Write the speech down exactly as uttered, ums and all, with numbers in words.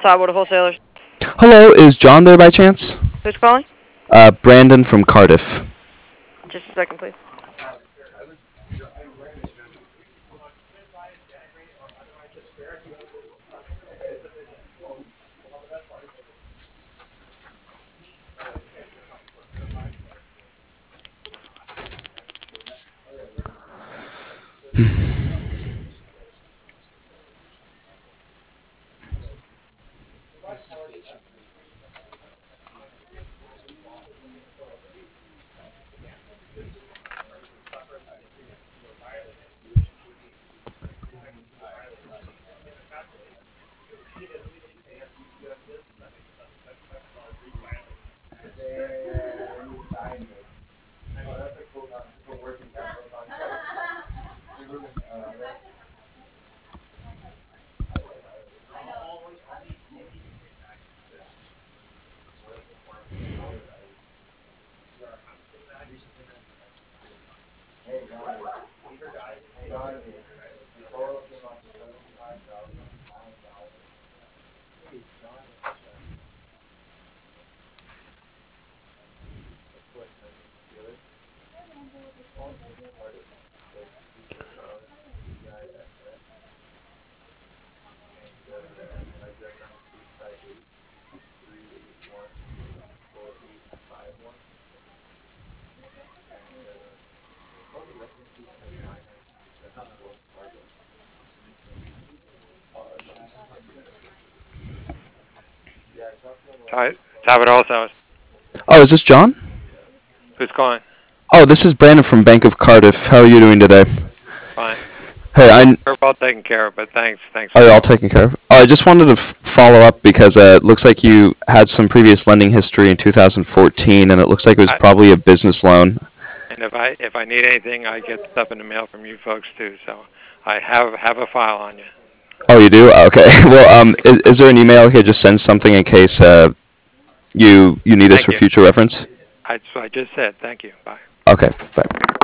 Topwood Wholesalers. Hello, is John there by chance? Who's calling? Uh, Brandon from Cardiff. Just a second, please. Ty- Topwood Wholesalers. Oh, is this John? Who's calling? Oh, this is Brandon from Bank of Cardiff. How are you doing today? Fine. Hey, I We're well taken care of, but thanks. Thanks. are you all taken care of? Oh, I just wanted to f- follow up because uh, it looks like you had some previous lending history in two thousand fourteen, and it looks like it was I, probably a business loan. and if I if I need anything, I get stuff in the mail from you folks too. So I have have a file on you. Oh, you do? Okay. Well, um, is, is there an email I could just send something in case uh, you you need us Thank for you. future reference? I, so I just said thank you. Bye. Okay. Bye.